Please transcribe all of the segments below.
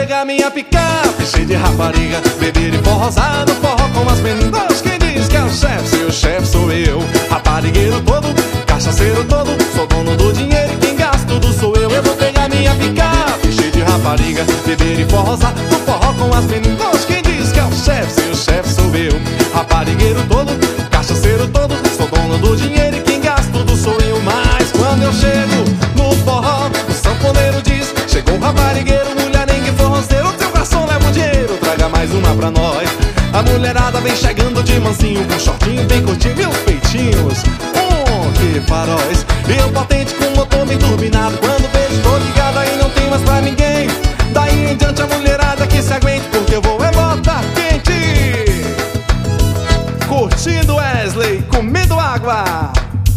pegar minha picape cheia de rapariga, beber e forrosar no forró com as meninas. Quem diz que é o chefe? Se o chefe sou eu, raparigueiro todo, cachaceiro todo, sou dono do dinheiro e quem gasta tudo sou eu. Eu vou pegar minha picape cheia de rapariga, beber e forrosar no forró com as meninas. Quem diz que é o chefe? Se o chefe sou eu, raparigueiro todo, cachaceiro todo, sou dono do dinheiro e quem gasta tudo sou eu. Mas quando eu chego no forró, o sanfoneiro diz: chegou o raparigueiro, mulherengue forrozeiro, teu garçom leva o dinheiro, traga mais uma pra nós. A mulherada vem chegando de mansinho, com shortinho bem curtinho e os peitinhos. Que faróis! E eu potente com o motor bem turbinado, quando vejo tô ligado aí não tem mais pra ninguém. Daí em diante a mulherada que se aguente, porque eu vou é botar quente. Curtindo Wesley, comendo água.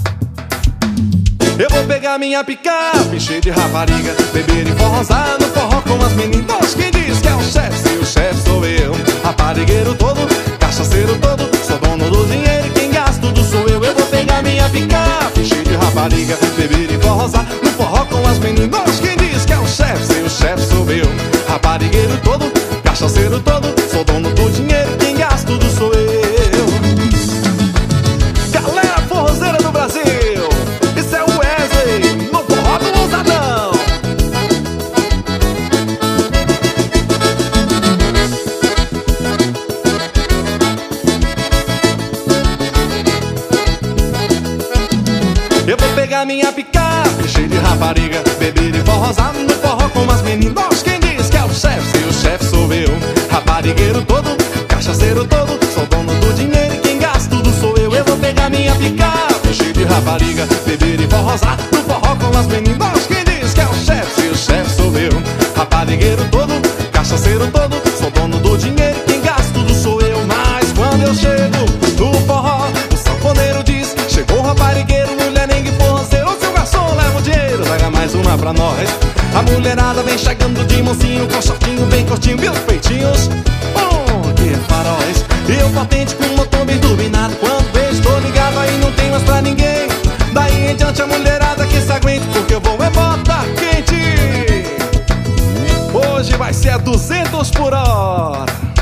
Eu vou pegar minha picape cheia de rapariga, beber e forrosar no forró com as meninas. Quem diz que é o chefe? Se o chefe sou eu, raparigueiro todo, cachaceiro todo, sou dono do dinheiro e quem gasta tudo sou eu. Eu vou pegar minha picape cheia de rapariga, beber e forrosar no forró com as meninas. Quem diz que é o chefe? Se o chefe sou eu, raparigueiro todo, cachaceiro todo, sou dono do dinheiro e quem gasta tudo sou eu. Galera forrozeira do Brasil, isso é o Wesley no forró do Ousadão. Eu vou pegar minha picape cheia de rapariga, beber e forrosar no forró com as meninas. Quem diz que é o chefe? Se o chefe sou eu, raparigueiro todo, cachaceiro todo, sou dono do dinheiro e quem gasta tudo sou eu. Eu vou pegar minha picape cheia de rapariga, beber e forrosar no forró com as meninas. Quem diz que é o chefe? Se o chefe sou eu, raparigueiro todo, cachaceiro todo, sou dono do dinheiro e quem gasta tudo sou eu. Mas quando eu chego no forró, o sanfoneiro diz: chegou o raparigueiro, mulherengue forrozeiro, seu garçom leva o dinheiro, traga mais uma pra nós. A mulherada vem chegando de mansinho, com shortinho bem curtinho e os peitinhos. Que faróis! E eu potente com o motor bem turbinado, quando vejo tô ligado aí não tem mais pra ninguém. Daí em diante a mulherada que se aguente, porque eu vou é botar quente. Hoje vai ser a 200 por hora.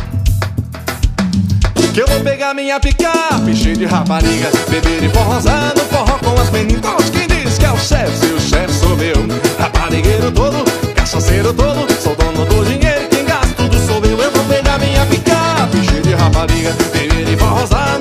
Que eu vou pegar minha picape cheia de rapariga, beber e forrosar no forró com as meninas. Quem diz que é o chefe? Se o chefe sou eu, raparigueiro todo, cachaceiro todo, sou dono do dinheiro e quem gasta tudo sou eu. Eu vou pegar minha picape cheia de rapariga, beber e forrosar